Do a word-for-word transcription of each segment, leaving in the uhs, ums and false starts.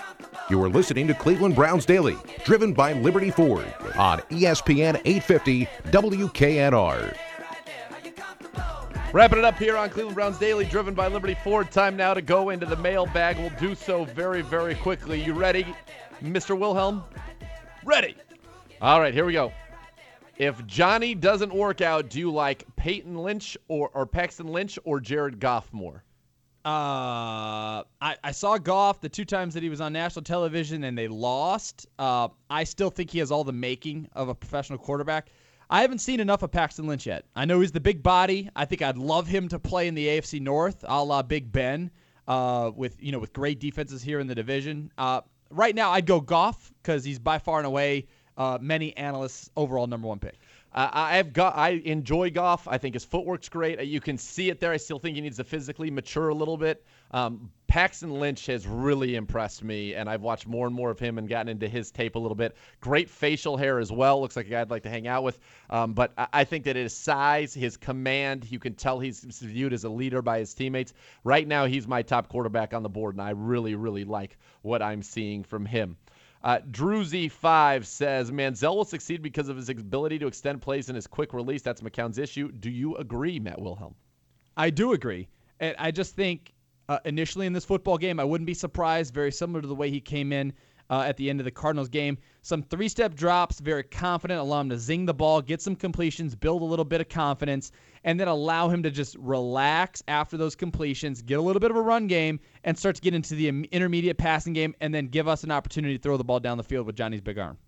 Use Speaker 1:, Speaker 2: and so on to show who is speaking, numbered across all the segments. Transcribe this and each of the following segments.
Speaker 1: You are listening to Cleveland Browns Daily, driven by Liberty Ford on E S P N eight fifty W K N R.
Speaker 2: Wrapping it up here on Cleveland Browns Daily, driven by Liberty Ford. Time now to go into the mailbag. We'll do so very, very quickly. You ready, Mister Wilhelm? Ready. All right, here we go. If Johnny doesn't work out, do you like Peyton Lynch or, or Paxton Lynch or Jared Goff more?
Speaker 3: Uh, I, I saw Goff the two times that he was on national television and they lost. Uh, I still think he has all the making of a professional quarterback. I haven't seen enough of Paxton Lynch yet. I know he's the big body. I think I'd love him to play in the A F C North, a la Big Ben, uh, with you know with great defenses here in the division. Uh, right now, I'd go Goff because he's by far and away uh, many analysts' overall number one pick.
Speaker 2: Uh, I've got. I enjoy Goff. I think his footwork's great. You can see it there. I still think he needs to physically mature a little bit. Um, Paxton Lynch has really impressed me, and I've watched more and more of him and gotten into his tape a little bit. Great facial hair as well. Looks like a guy I'd like to hang out with. Um, but I, I think that his size, his command, you can tell he's viewed as a leader by his teammates. Right now, he's my top quarterback on the board, and I really, really like what I'm seeing from him. Uh, Drew Z five says, Manziel will succeed because of his ability to extend plays and his quick release. That's McCown's issue. Do you agree, Matt Wilhelm?
Speaker 3: I do agree. And I just think uh, initially in this football game, I wouldn't be surprised, very similar to the way he came in uh, at the end of the Cardinals game. Some three-step drops, very confident, allow him to zing the ball, get some completions, build a little bit of confidence, and then allow him to just relax after those completions, get a little bit of a run game, and start to get into the intermediate passing game, and then give us an opportunity to throw the ball down the field with Johnny's big arm.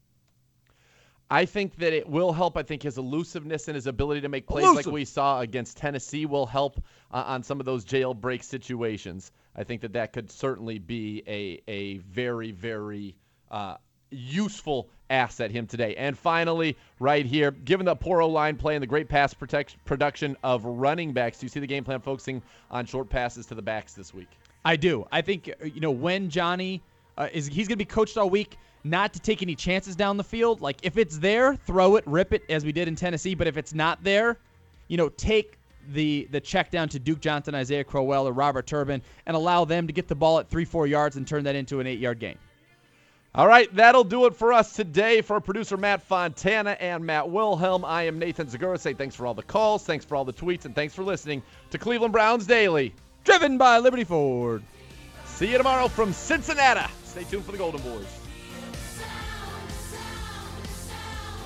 Speaker 2: I think that it will help. I think his elusiveness and his ability to make plays
Speaker 3: Elusive.
Speaker 2: like we saw against Tennessee will help uh, on some of those jailbreak situations. I think that that could certainly be a, a very, very uh, useful asset him today. And finally, right here, given the poor O-line play and the great pass protect, production of running backs, do you see the game plan focusing on short passes to the backs this week?
Speaker 3: I do. I think, you know, when Johnny uh, is, he's going to be coached all week not to take any chances down the field. Like, if it's there, throw it, rip it, as we did in Tennessee. But if it's not there, you know, take the the check down to Duke Johnson, Isaiah Crowell, or Robert Turbin, and allow them to get the ball at three, four yards and turn that into an eight-yard gain.
Speaker 2: All right, that'll do it for us today. For our producer Matt Fontana and Matt Wilhelm, I am Nathan Zagura. Say thanks for all the calls, thanks for all the tweets, and thanks for listening to Cleveland Browns Daily,
Speaker 3: driven by Liberty Ford.
Speaker 2: See you tomorrow from Cincinnati. Stay tuned for the Golden Boys.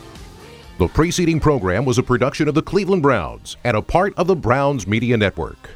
Speaker 1: The preceding program was a production of the Cleveland Browns and a part of the Browns Media Network.